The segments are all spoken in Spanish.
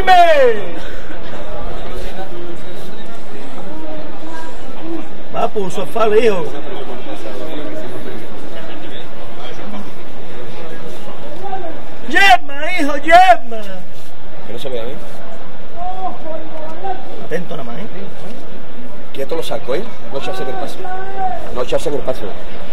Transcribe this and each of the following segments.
Jaime. Va por un sofá, hijo. Yema, hijo, yema. Que no se vea, ¿eh? Intento nada más, ¿eh? Quieto lo saco, ¿eh? No echarse en el paso. No echarse en el paso.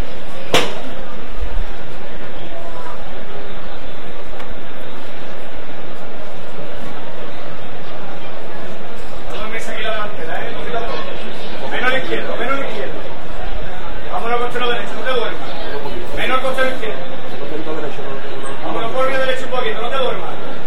Menos a la izquierda, menos a la izquierda. Vámonos al costero derecho, no te duermas. Menos al costero izquierdo. Vámonos por el derecho un poquito, no te duermas.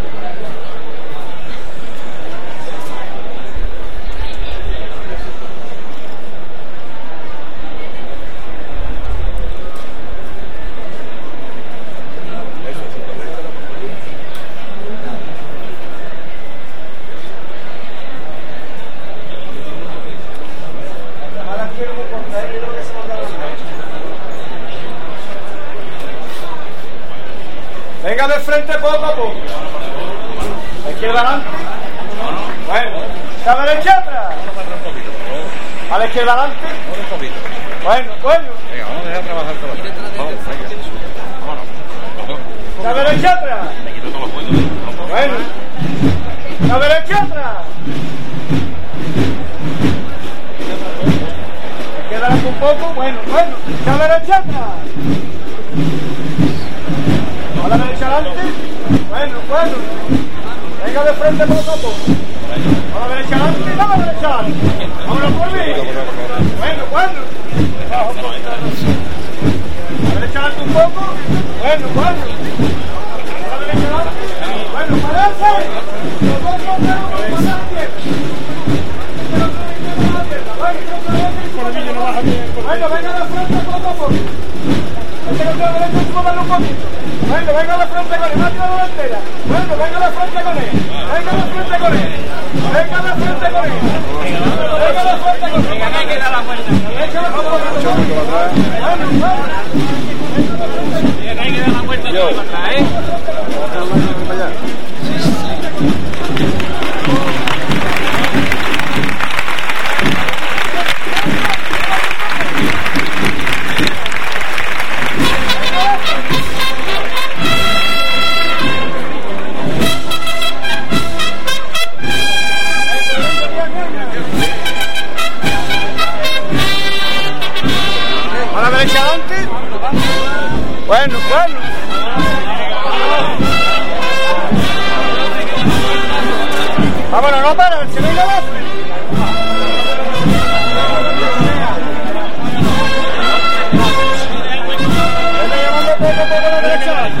Venga de frente poco a poco. La izquierda adelante. Bueno, a la derecha atrás. A la izquierda adelante. Bueno, bueno. Venga, vamos a dejar trabajar todo. Vamos, venga. Vámonos. A la derecha atrás. Me quito todos los juegos. Bueno. A la derecha atrás. La izquierda adelante un poco. Bueno, bueno. A la derecha atrás. A la derecha adelante. Bueno, bueno. Venga de frente poco a poco. A la derecha adelante. A la derecha adelante. Vámonos por mí. Bueno, bueno. A la derecha adelante un poco. Bueno, bueno. A la derecha adelante. Bueno, parece. Los dos solteros con la bueno, venga de frente poco a poco. Este que está derecho es moverlo un poquito. Bueno, venga de frente con él, más tirado la entera. Bueno, venga de frente con él. Venga de frente con él. Venga de frente con él. Venga de frente con él. Venga, que hay que dar la vuelta. Échale por poco. Bueno, bueno. Venga, que hay que dar la vuelta para atrás, ¿eh? A la derecha adelante. Bueno, bueno. Vámonos, no para, se venga más. Estoy llamando poco a poco a la derecha adelante.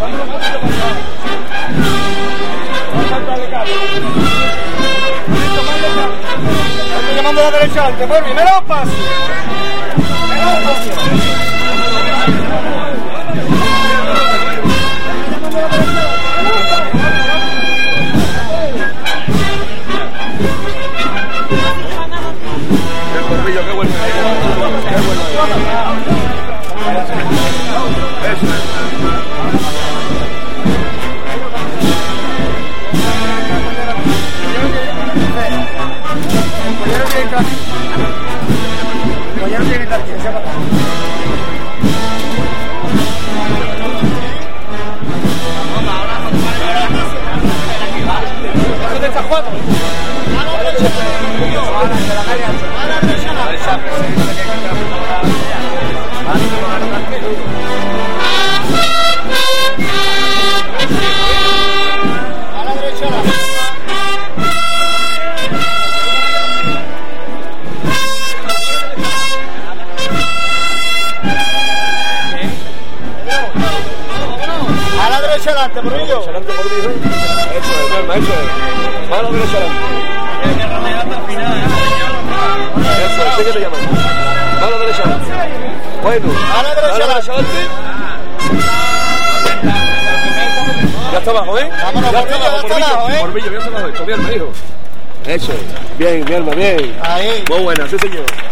Estoy llamando a la derecha adelante. Por primero paso. El corbillo, qué bueno. Qué bueno. Eso es. adelante, Porrillo. Adelante, Porrillo. Eso es, calma, eso es. Mano derecha adelante. Eso es, ¿qué te llamas? Mano derecha adelante. Bueno, mano derecha adelante. Ya está abajo, ¿eh? Vámonos, ya está abajo, ¿eh? Porrillo, ya está abajo. Esto, bien, hijo. Eso es. Bien, bien, bien. Ahí. Muy buena, sí, señor.